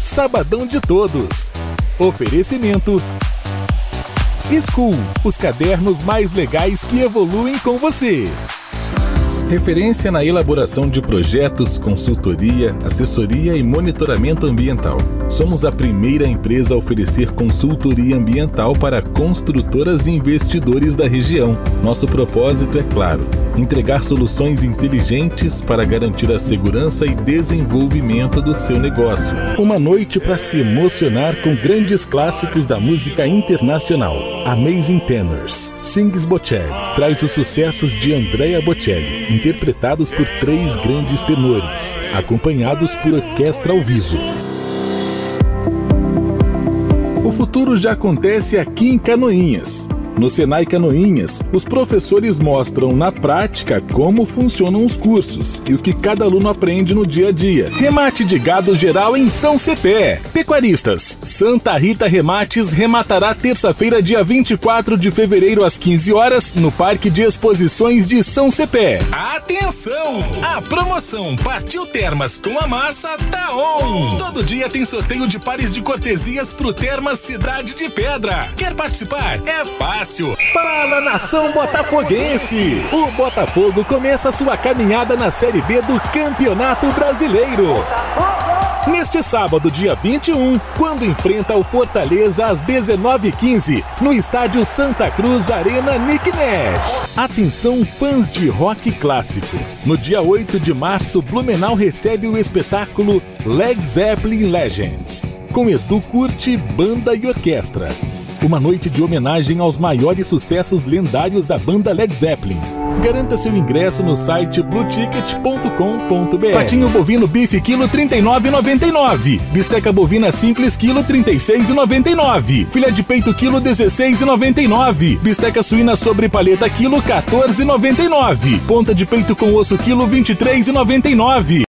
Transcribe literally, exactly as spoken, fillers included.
Sabadão de Todos. Oferecimento School, os cadernos mais legais que evoluem com você. Referência na elaboração de projetos, consultoria, assessoria e monitoramento ambiental. Somos a primeira empresa a oferecer consultoria ambiental para construtoras e investidores da região. Nosso propósito é claro: entregar soluções inteligentes para garantir a segurança e desenvolvimento do seu negócio. Uma noite para se emocionar com grandes clássicos da música internacional. Amazing Tenors, Sings Bocelli, traz os sucessos de Andrea Bocelli, interpretados por três grandes tenores, acompanhados por orquestra ao vivo. O futuro já acontece aqui em Canoinhas. No Senai Canoinhas, os professores mostram na prática como funcionam os cursos e o que cada aluno aprende no dia a dia. Remate de gado geral em São Cepé. Pecuaristas, Santa Rita Remates rematará terça-feira, dia vinte e quatro de fevereiro, às quinze horas, no Parque de Exposições de São Cepé. Atenção! A promoção Partiu Termas com a Massa tá on! Todo dia tem sorteio de pares de cortesias pro Termas Cidade de Pedra. Quer participar? É fácil! Fala, nação botafoguense! O Botafogo começa sua caminhada na Série B do Campeonato Brasileiro. Neste sábado, dia vinte e um, quando enfrenta o Fortaleza às dezenove e quinze, no estádio Santa Cruz Arena Nicknet. Atenção, fãs de rock clássico. No dia oito de março, Blumenau recebe o espetáculo Led Zeppelin Legends, com Edu Curti, banda e orquestra. Uma noite de homenagem aos maiores sucessos lendários da banda Led Zeppelin. Garanta seu ingresso no site blue ticket ponto com ponto b r. Patinho bovino bife quilo trinta e nove reais e noventa e nove centavos. Bisteca bovina simples quilo trinta e seis reais e noventa e nove centavos. Filé de peito quilo dezesseis reais e noventa e nove centavos. Bisteca suína sobre paleta quilo quatorze reais e noventa e nove centavos. Ponta de peito com osso quilo vinte e três reais e noventa e nove centavos.